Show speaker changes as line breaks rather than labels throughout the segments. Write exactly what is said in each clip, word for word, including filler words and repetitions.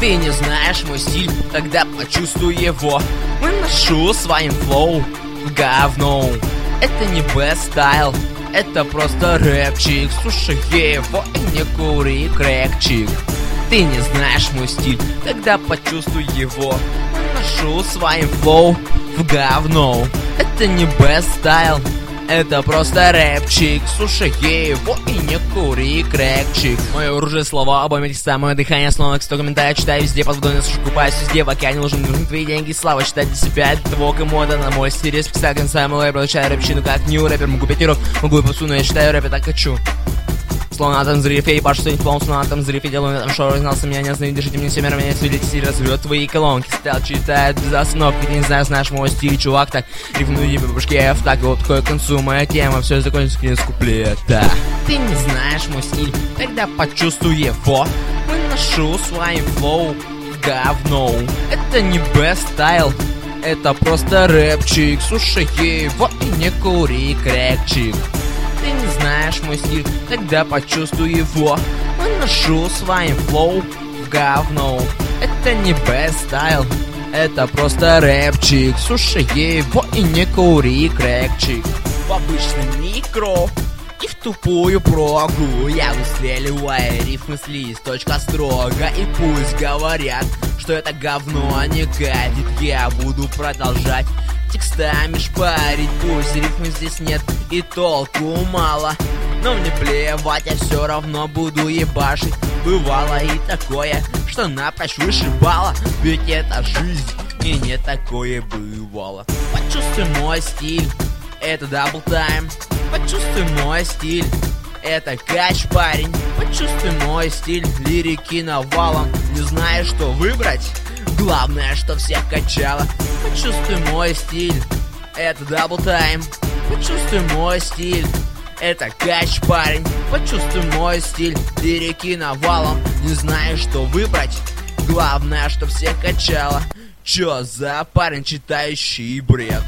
Ты не знаешь мой стиль, тогда почувствуй его. Выношу своим флоу в говно. Это не best style, это просто рэпчик. Слушай его и не кури, крэкчик. Ты не знаешь мой стиль, тогда почувствуй его. Выношу своим флоу в говно. Это не best style, это просто рэпчик. Слушай его и не кури, крэкчик. Мое оружие, слова, обоими текста, мое дыхание, словно сто комментариев читаю везде, под водой насушу, купаюсь везде, в океане нужны, нужны твои деньги, слава, читать для себя, это твой мода на мой стиль, списать конца, мой рэп, получаю рэпчину как нью рэпер, могу пять рок, могу и попсу, но я считаю рэп, я так хочу. Словно на этом взрыве, ебашу что-нибудь полом, словно на этом взрыве, делаю на этом шоу, разнался меня, не знаю, держите мне все мир, меня свидетель, развивет твои колонки, стал, читает без остановки, ты не знаешь, знаешь мой стиль, чувак, так, рифмую тебе по башке, так, вот такой к концу моя тема, все закончится конец куплета. Ты не знаешь мой стиль, тогда почувствуй его, выношу своим флоу в говно. Это не best style, это просто рэпчик, слушай его и не кури, крэкчик. Ты не знаешь мой стиль, тогда почувствуй его. Выношу своим флоу в говно. Это не best style, это просто рэпчик. Слушай его и не кури, крэкчик. В обычный микро и в тупую прогу я выстреливаю рифмы с листочка строго. И пусть говорят, что это говно не катит, я буду продолжать текстами шпарить. Пусть рифмы здесь нет и толку мало, но мне плевать, я все равно буду ебашить. Бывало и такое, что напрочь вышибало, ведь это жизнь, и не такое бывало. Почувствуй мой стиль, это дабл тайм. Почувствуй мой стиль, это кач, парень. Почувствуй мой стиль, лирики навалом. Не знаешь, что выбрать? Главное, что всех качало. Почувствуй мой стиль, это дабл тайм. Почувствуй мой стиль, это кач, парень. Почувствуй мой стиль, лирики навалом. Не знаешь, что выбрать? Главное, что всех качало. Чё за парень, читающий бред?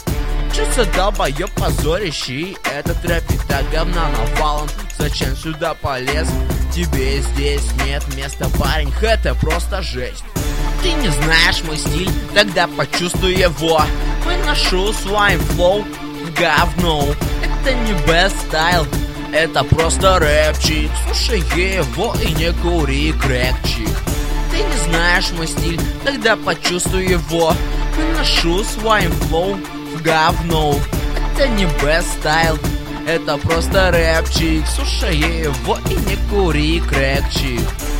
Чё за долбоёб позорящий этот рэп, и так говна навалом? Зачем сюда полез? Тебе здесь нет места, парень, это просто жесть. Ты не знаешь мой стиль, тогда почувствуй его. Выношу своим флоу в говно. Это не best style, это просто рэпчик. Слушай его и не кури, крэкчик. Ты не знаешь мой стиль, тогда почувствуй его. Выношу своим флоу в говно. Это не best style, это просто рэпчик. Слушай его и не кури, крэкчик.